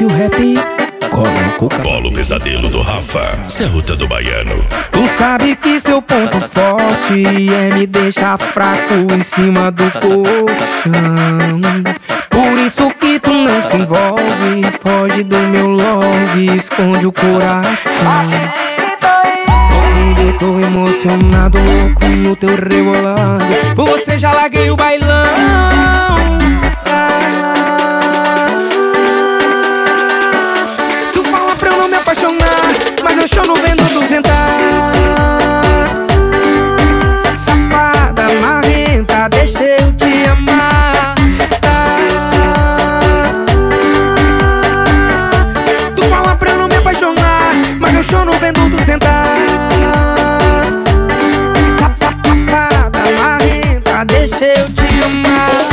que o rap coloca o Polo Pesadelo do Rafa, Serruta do Baiano. Tu sabe que seu ponto forte é me deixar fraco em cima do colchão. Por isso que tu não se envolve, foge do meu love, esconde o coração. Baby, eu tô emocionado, louco no teu rebolado. Por você já larguei o bailão. Tu fala pra eu não me apaixonar, mas eu choro vendo tu sentar. Safada, marrenta, deixa eu te amar. Tu fala pra eu não me apaixonar, mas eu choro vendo tu sentar. Safada, marrenta, deixa eu te amar.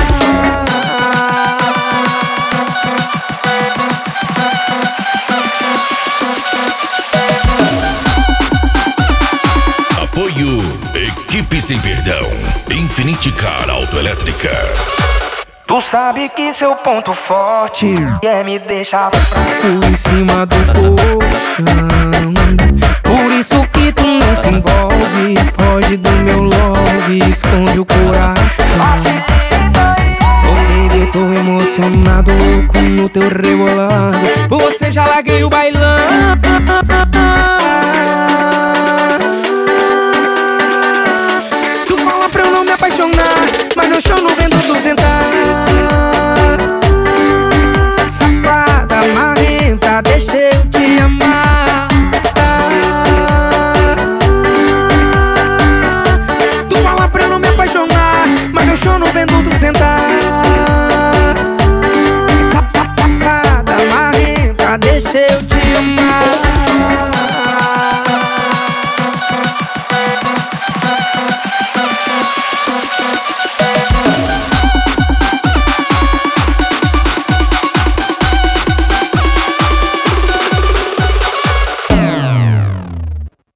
Apoio Equipe Sem Perdão, Infinity Car Autoelétrica. Tu sabe que seu ponto forte é me deixar fraco em cima do colchão. Por isso que tu não se envolve, foge do meu love, esconde o coração. Oh baby, eu tô emocionado, louco no teu rebolado. Por você já larguei o bailão.